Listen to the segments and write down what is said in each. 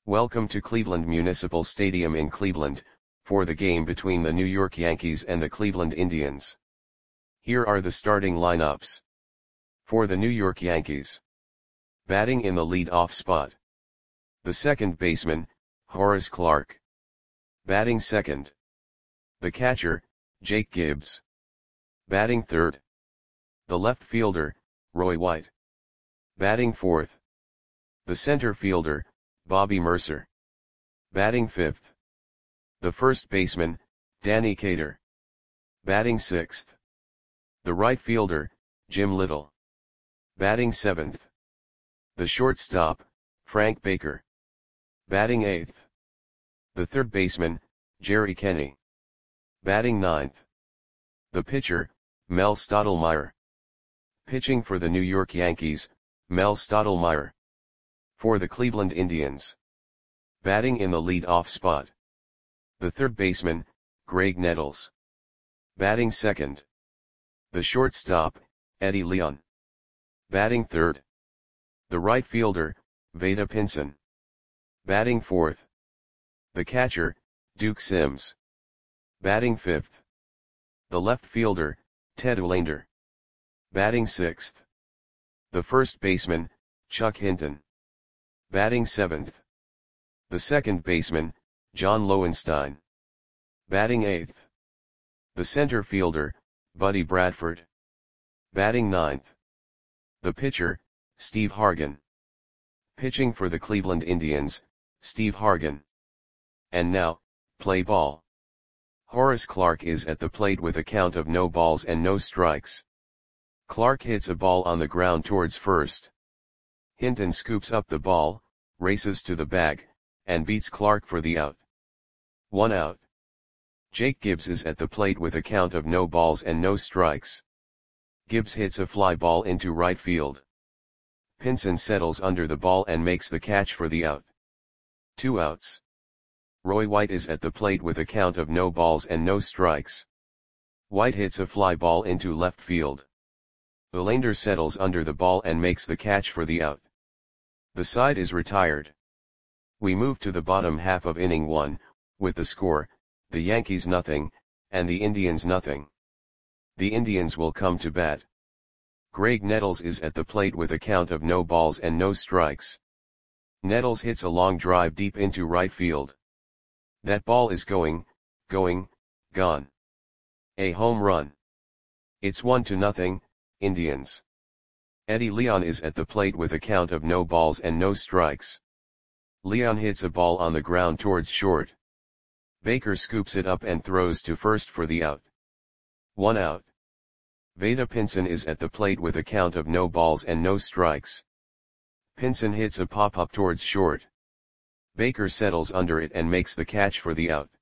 Welcome to Cleveland Municipal Stadium in Cleveland, for the game between the New York Yankees and the Cleveland Indians. Here are the starting lineups. For the New York Yankees. Batting in the lead-off spot. The second baseman, Horace Clarke. Batting second. The catcher, Jake Gibbs. Batting third. The left fielder, Roy White. Batting fourth. The center fielder, Bobby Murcer. Batting fifth. The first baseman, Danny Cater. Batting sixth. The right fielder, Jim Little. Batting seventh. The shortstop, Frank Baker. Batting eighth. The third baseman, Jerry Kenney. Batting ninth. The pitcher, Mel Stottlemyre. Pitching for the New York Yankees, Mel Stottlemyre. For the Cleveland Indians. Batting in the lead-off spot. The third baseman, Graig Nettles. Batting second. The shortstop, Eddie Leon. Batting third. The right fielder, Vada Pinson. Batting fourth. The catcher, Duke Sims. Batting fifth. The left fielder, Ted Olander. Batting sixth. The first baseman, Chuck Hinton. Batting seventh. The second baseman, John Lowenstein. Batting eighth. The center fielder, Buddy Bradford. Batting ninth. The pitcher, Steve Hargan. Pitching for the Cleveland Indians, Steve Hargan. And now, play ball. Horace Clarke is at the plate with a count of no balls and no strikes. Clarke hits a ball on the ground towards first. Hinton scoops up the ball, races to the bag, and beats Clarke for the out. 1 out. Jake Gibbs is at the plate with a count of no balls and no strikes. Gibbs hits a fly ball into right field. Pinson settles under the ball and makes the catch for the out. 2 outs. Roy White is at the plate with a count of no balls and no strikes. White hits a fly ball into left field. Olander settles under the ball and makes the catch for the out. The side is retired. We move to the bottom half of inning 1, with the score, the Yankees nothing, and the Indians nothing. The Indians will come to bat. Graig Nettles is at the plate with a count of no balls and no strikes. Nettles hits a long drive deep into right field. That ball is gone. A home run. It's 1-0, Indians. Eddie Leon is at the plate with a count of no balls and no strikes. Leon hits a ball on the ground towards short. Baker scoops it up and throws to first for the out. 1 out. Vada Pinson is at the plate with a count of no balls and no strikes. Pinson hits a pop-up towards short. Baker settles under it and makes the catch for the out.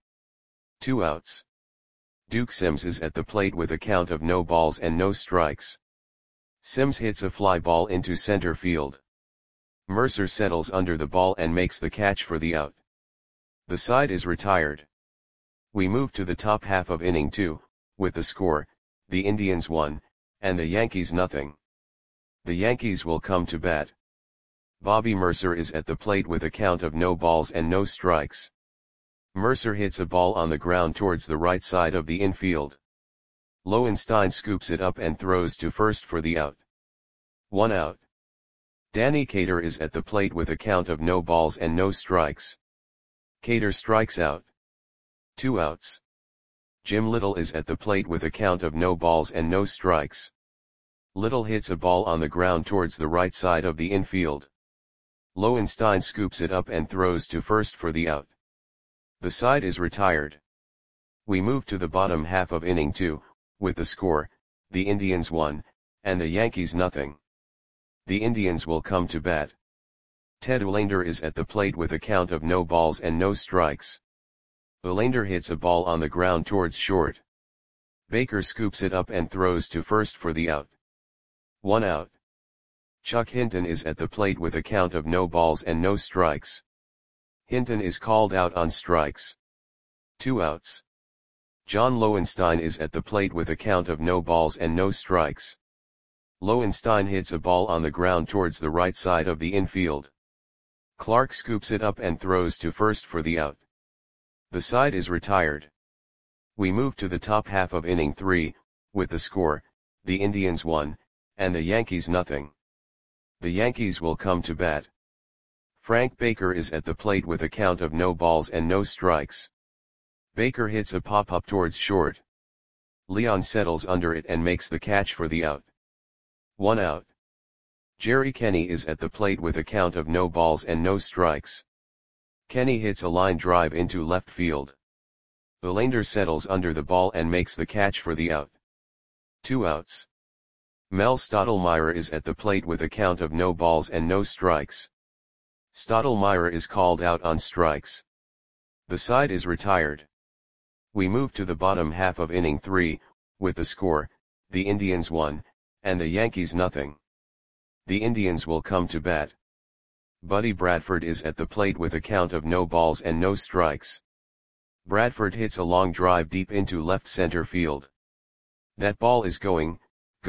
2 outs. Duke Sims is at the plate with a count of no balls and no strikes. Sims hits a fly ball into center field. Murcer settles under the ball and makes the catch for the out. The side is retired. We move to the top half of inning 2, with the score, the Indians 1, and the Yankees nothing. The Yankees will come to bat. Bobby Murcer is at the plate with a count of no balls and no strikes. Murcer hits a ball on the ground towards the right side of the infield. Lowenstein scoops it up and throws to first for the out. 1 out. Danny Cater is at the plate with a count of no balls and no strikes. Cater strikes out. 2 outs. Jim Little is at the plate with a count of no balls and no strikes. Little hits a ball on the ground towards the right side of the infield. Lowenstein scoops it up and throws to first for the out. The side is retired. We move to the bottom half of inning 2, with the score, the Indians 1, and the Yankees nothing. The Indians will come to bat. Ted Olander is at the plate with a count of no balls and no strikes. Olander hits a ball on the ground towards short. Baker scoops it up and throws to first for the out. 1 out. Chuck Hinton is at the plate with a count of no balls and no strikes. Hinton is called out on strikes. 2 outs. John Lowenstein is at the plate with a count of no balls and no strikes. Lowenstein hits a ball on the ground towards the right side of the infield. Clark scoops it up and throws to first for the out. The side is retired. We move to the top half of inning 3, with the score, the Indians 1, and the Yankees nothing. The Yankees will come to bat. Frank Baker is at the plate with a count of no balls and no strikes. Baker hits a pop-up towards short. Leon settles under it and makes the catch for the out. 1 out. Jerry Kenny is at the plate with a count of no balls and no strikes. Kenny hits a line drive into left field. Verlander settles under the ball and makes the catch for the out. 2 outs. Mel Stottlemyre is at the plate with a count of no balls and no strikes. Stottlemyre is called out on strikes. The side is retired. We move to the bottom half of inning 3, with the score, the Indians 1, and the Yankees nothing. The Indians will come to bat. Buddy Bradford is at the plate with a count of no balls and no strikes. Bradford hits a long drive deep into left center field. That ball is gone.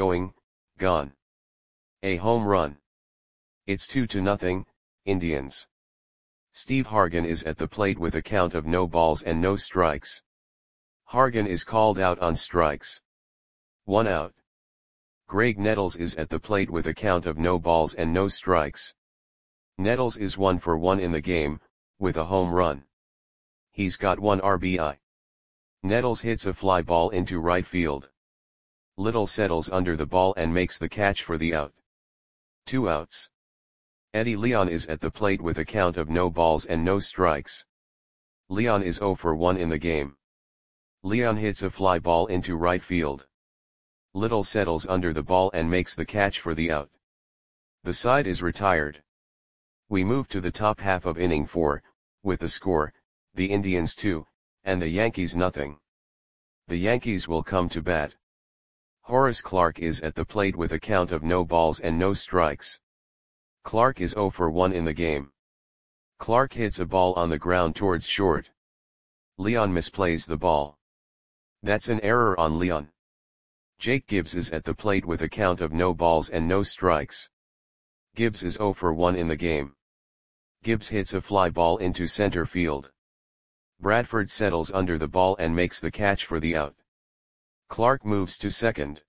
A home run. It's 2-0, Indians. Steve Hargan is at the plate with a count of no balls and no strikes. Hargan is called out on strikes. 1 out. Greg Nettles is at the plate with a count of no balls and no strikes. Nettles is 1 for 1 in the game, with a home run. He's got 1 RBI. Nettles hits a fly ball into right field. Little settles under the ball and makes the catch for the out. 2 outs. Eddie Leon is at the plate with a count of no balls and no strikes. Leon is 0 for 1 in the game. Leon hits a fly ball into right field. Little settles under the ball and makes the catch for the out. The side is retired. We move to the top half of inning 4, with the score, the Indians 2, and the Yankees nothing. The Yankees will come to bat. Horace Clarke is at the plate with a count of no balls and no strikes. Clarke is 0 for 1 in the game. Clarke hits a ball on the ground towards short. Leon misplays the ball. That's an error on Leon. Jake Gibbs is at the plate with a count of no balls and no strikes. Gibbs is 0 for 1 in the game. Gibbs hits a fly ball into center field. Bradford settles under the ball and makes the catch for the out. Clarke moves to second.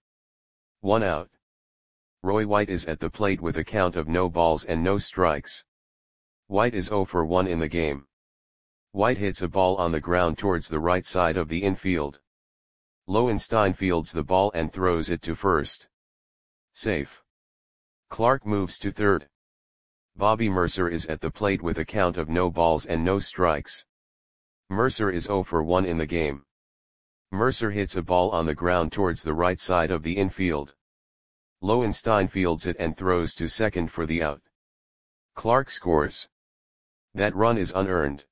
1 out. Roy White is at the plate with a count of no balls and no strikes. White is 0 for 1 in the game. White hits a ball on the ground towards the right side of the infield. Lowenstein fields the ball and throws it to first. Safe. Clarke moves to third. Bobby Mercer is at the plate with a count of no balls and no strikes. Mercer is 0 for 1 in the game. Mercer hits a ball on the ground towards the right side of the infield. Lowenstein fields it and throws to second for the out. Clarke scores. That run is unearned.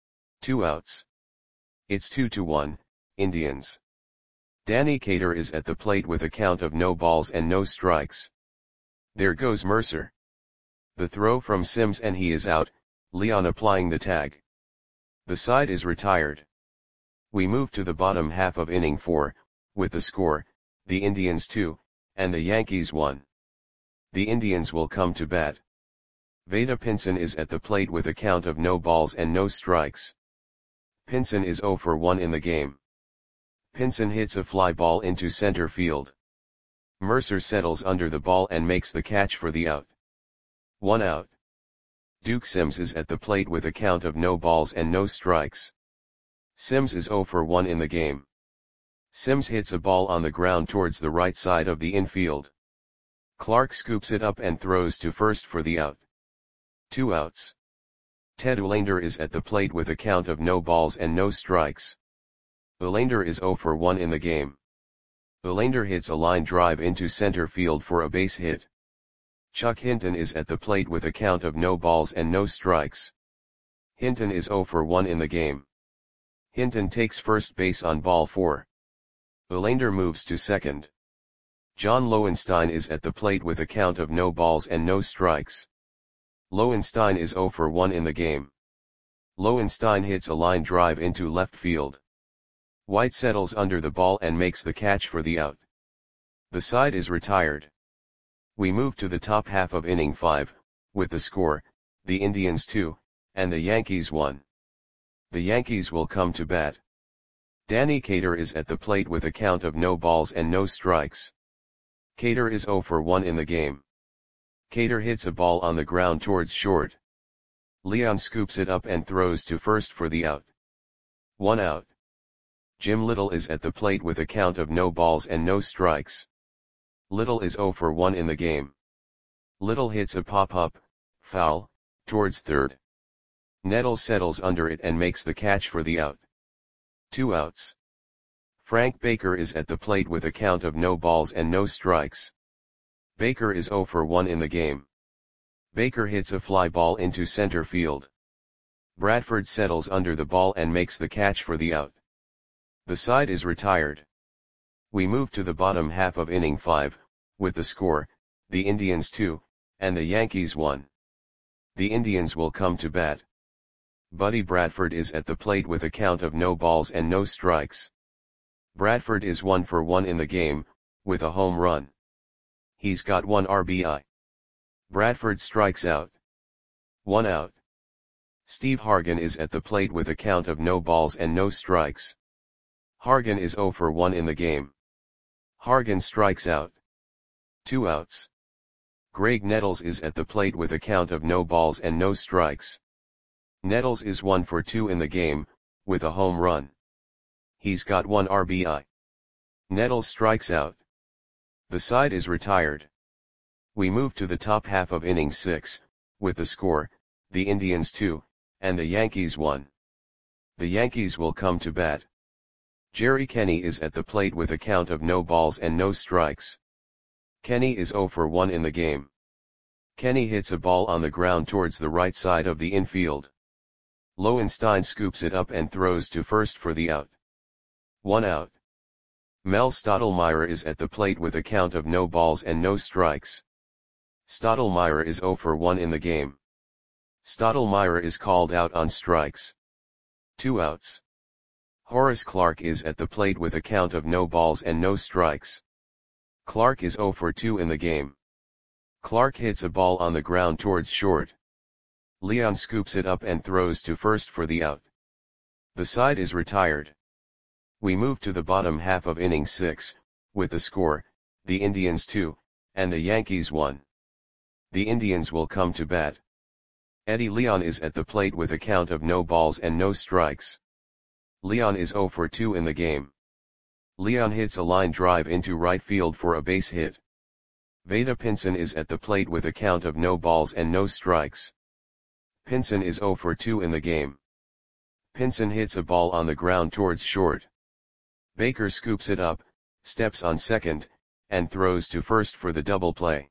2 outs. It's 2-1, Indians. Danny Cater is at the plate with a count of no balls and no strikes. There goes Mercer. The throw from Sims and he is out, Leon applying the tag. The side is retired. We move to the bottom half of inning 4, with the score, the Indians 2, and the Yankees 1. The Indians will come to bat. Vada Pinson is at the plate with a count of no balls and no strikes. Pinson is 0 for 1 in the game. Pinson hits a fly ball into center field. Mercer settles under the ball and makes the catch for the out. 1 out. Duke Sims is at the plate with a count of no balls and no strikes. Sims is 0 for 1 in the game. Sims hits a ball on the ground towards the right side of the infield. Clarke scoops it up and throws to first for the out. 2 outs. Ted Uhlaender is at the plate with a count of no balls and no strikes. Uhlaender is 0 for 1 in the game. Uhlaender hits a line drive into center field for a base hit. Chuck Hinton is at the plate with a count of no balls and no strikes. Hinton is 0 for 1 in the game. Hinton takes first base on ball 4. Uhlaender moves to second. John Lowenstein is at the plate with a count of no balls and no strikes. Lowenstein is 0 for 1 in the game. Lowenstein hits a line drive into left field. White settles under the ball and makes the catch for the out. The side is retired. We move to the top half of inning 5, with the score, the Indians 2, and the Yankees 1. The Yankees will come to bat. Danny Cater is at the plate with a count of no balls and no strikes. Cater is 0 for 1 in the game. Cater hits a ball on the ground towards short. Leon scoops it up and throws to first for the out. 1 out. Jim Little is at the plate with a count of no balls and no strikes. Little is 0 for 1 in the game. Little hits a pop-up, foul, towards third. Nettles settles under it and makes the catch for the out. 2 outs. Frank Baker is at the plate with a count of no balls and no strikes. Baker is 0 for 1 in the game. Baker hits a fly ball into center field. Bradford settles under the ball and makes the catch for the out. The side is retired. We move to the bottom half of inning 5, with the score, the Indians 2, and the Yankees 1. The Indians will come to bat. Buddy Bradford is at the plate with a count of no balls and no strikes. Bradford is 1 for 1 in the game, with a home run. He's got 1 RBI. Bradford strikes out. 1 out. Steve Hargan is at the plate with a count of no balls and no strikes. Hargan is 0 for 1 in the game. Hargan strikes out. 2 outs. Greg Nettles is at the plate with a count of no balls and no strikes. Nettles is 1 for 2 in the game, with a home run. He's got 1 RBI. Nettles strikes out. The side is retired. We move to the top half of inning 6, with the score, the Indians 2, and the Yankees 1. The Yankees will come to bat. Jerry Kenny is at the plate with a count of no balls and no strikes. Kenny is 0 for 1 in the game. Kenny hits a ball on the ground towards the right side of the infield. Lowenstein scoops it up and throws to first for the out. 1 out. Mel Stottlemyre is at the plate with a count of no balls and no strikes. Stottlemyre is 0 for 1 in the game. Stottlemyre is called out on strikes. 2 outs. Horace Clarke is at the plate with a count of no balls and no strikes. Clarke is 0 for 2 in the game. Clarke hits a ball on the ground towards short. Leon scoops it up and throws to first for the out. The side is retired. We move to the bottom half of inning 6, with the score, the Indians 2, and the Yankees 1. The Indians will come to bat. Eddie Leon is at the plate with a count of no balls and no strikes. Leon is 0 for 2 in the game. Leon hits a line drive into right field for a base hit. Vada Pinson is at the plate with a count of no balls and no strikes. Pinson is 0 for 2 in the game. Pinson hits a ball on the ground towards short. Baker scoops it up, steps on second, and throws to first for the double play.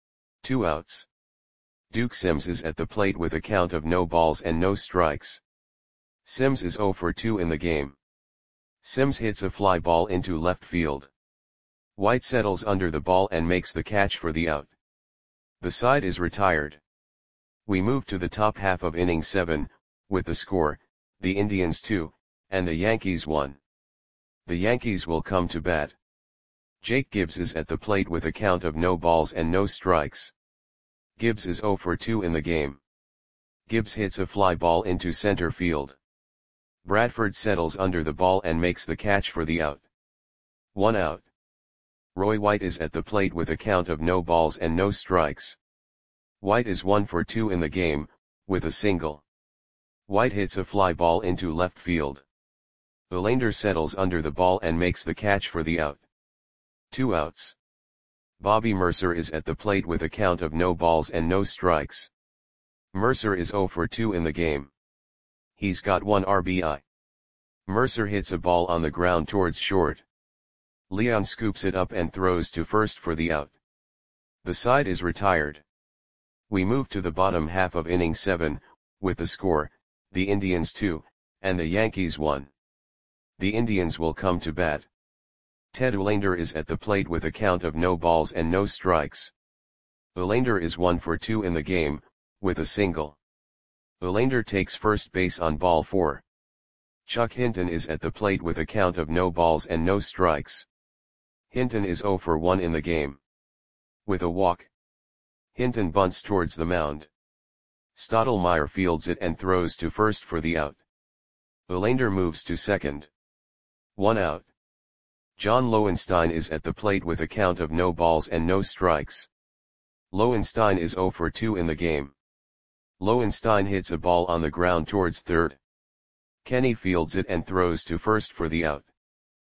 2 outs. Duke Sims is at the plate with a count of no balls and no strikes. Sims is 0 for 2 in the game. Sims hits a fly ball into left field. White settles under the ball and makes the catch for the out. The side is retired. We move to the top half of inning 7, with the score, the Indians 2, and the Yankees 1. The Yankees will come to bat. Jake Gibbs is at the plate with a count of no balls and no strikes. Gibbs is 0 for 2 in the game. Gibbs hits a fly ball into center field. Bradford settles under the ball and makes the catch for the out. 1 out. Roy White is at the plate with a count of no balls and no strikes. White is 1 for 2 in the game, with a single. White hits a fly ball into left field. Belander settles under the ball and makes the catch for the out. 2 outs. Bobby Mercer is at the plate with a count of no balls and no strikes. Mercer is 0 for 2 in the game. He's got 1 RBI. Mercer hits a ball on the ground towards short. Leon scoops it up and throws to first for the out. The side is retired. We move to the bottom half of inning 7, with the score, the Indians 2, and the Yankees 1. The Indians will come to bat. Ted Olander is at the plate with a count of no balls and no strikes. Olander is 1 for 2 in the game, with a single. Olander takes first base on ball 4. Chuck Hinton is at the plate with a count of no balls and no strikes. Hinton is 0 for 1 in the game. With a walk, Hinton bunts towards the mound. Stottlemyre fields it and throws to first for the out. Olander moves to second. 1 out. John Lowenstein is at the plate with a count of no balls and no strikes. Lowenstein is 0 for 2 in the game. Lowenstein hits a ball on the ground towards third. Kenny fields it and throws to first for the out.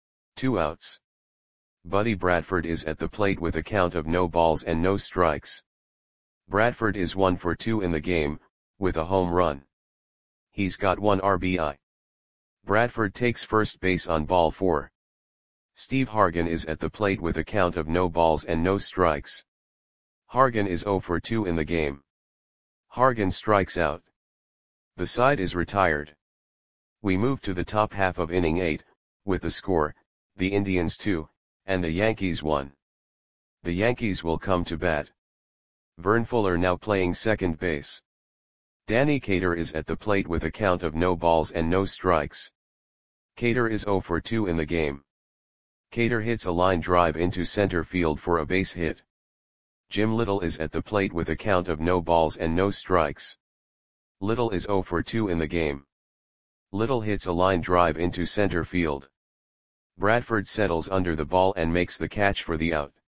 2 outs. Buddy Bradford is at the plate with a count of no balls and no strikes. Bradford is 1 for 2 in the game, with a home run. He's got 1 RBI. Bradford takes first base on ball 4. Steve Hargan is at the plate with a count of no balls and no strikes. Hargan is 0 for 2 in the game. Hargan strikes out. The side is retired. We move to the top half of inning 8, with the score, the Indians 2, and the Yankees 1. The Yankees will come to bat. Vern Fuller now playing second base. Danny Cater is at the plate with a count of no balls and no strikes. Cater is 0 for 2 in the game. Cater hits a line drive into center field for a base hit. Jim Little is at the plate with a count of no balls and no strikes. Little is 0 for 2 in the game. Little hits a line drive into center field. Bradford settles under the ball and makes the catch for the out.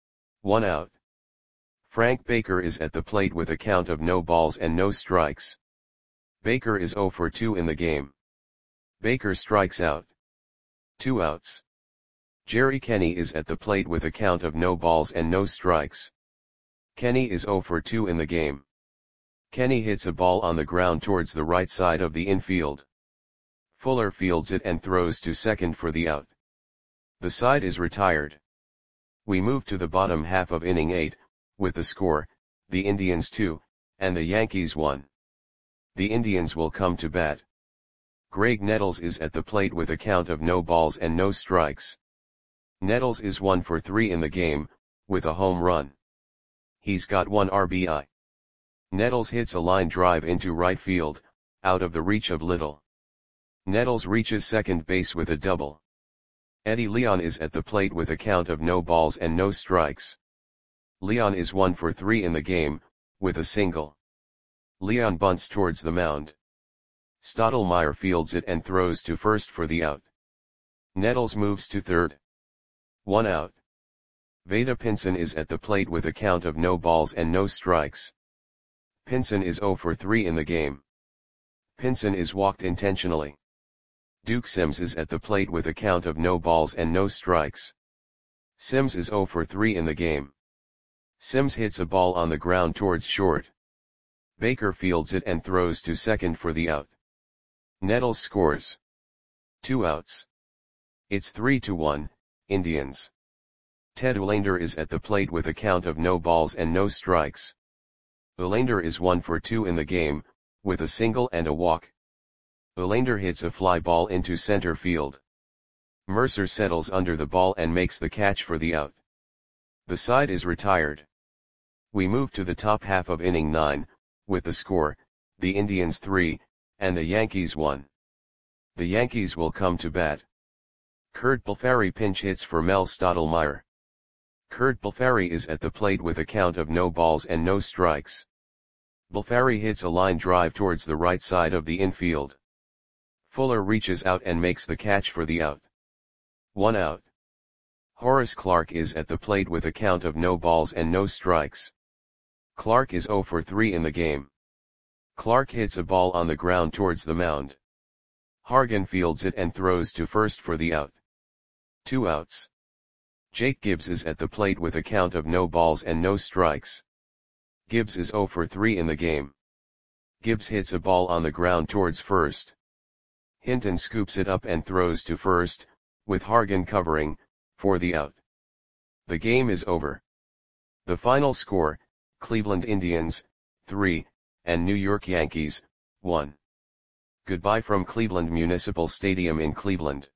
1 out. Frank Baker is at the plate with a count of no balls and no strikes. Baker is 0 for 2 in the game. Baker strikes out. 2 outs. Jerry Kenny is at the plate with a count of no balls and no strikes. Kenny is 0 for 2 in the game. Kenny hits a ball on the ground towards the right side of the infield. Fuller fields it and throws to second for the out. The side is retired. We move to the bottom half of inning 8, with the score, the Indians 2, and the Yankees 1. The Indians will come to bat. Greg Nettles is at the plate with a count of no balls and no strikes. Nettles is 1 for 3 in the game, with a home run. He's got 1 RBI. Nettles hits a line drive into right field, out of the reach of Little. Nettles reaches second base with a double. Eddie Leon is at the plate with a count of no balls and no strikes. Leon is 1 for 3 in the game, with a single. Leon bunts towards the mound. Stottlemyre fields it and throws to first for the out. Nettles moves to third. 1 out. Vada Pinson is at the plate with a count of no balls and no strikes. Pinson is 0 for 3 in the game. Pinson is walked intentionally. Duke Sims is at the plate with a count of no balls and no strikes. Sims is 0 for 3 in the game. Sims hits a ball on the ground towards short. Baker fields it and throws to second for the out. Nettles scores. 2 outs. It's 3-1, Indians. Ted Olander is at the plate with a count of no balls and no strikes. Olander is 1 for 2 in the game, with a single and a walk. Olander hits a fly ball into center field. Mercer settles under the ball and makes the catch for the out. The side is retired. We move to the top half of inning 9, with the score, the Indians 3, and the Yankees 1. The Yankees will come to bat. Curt Balfari pinch hits for Mel Stottlemyre. Curt Balfari is at the plate with a count of no balls and no strikes. Balfari hits a line drive towards the right side of the infield. Fuller reaches out and makes the catch for the out. 1 out. Horace Clarke is at the plate with a count of no balls and no strikes. Clarke is 0 for 3 in the game. Clarke hits a ball on the ground towards the mound. Hargan fields it and throws to first for the out. 2 outs. Jake Gibbs is at the plate with a count of no balls and no strikes. Gibbs is 0 for 3 in the game. Gibbs hits a ball on the ground towards first. Hinton scoops it up and throws to first, with Hargan covering, for the out. The game is over. The final score, Cleveland Indians, 3, and New York Yankees, 1. Goodbye from Cleveland Municipal Stadium in Cleveland.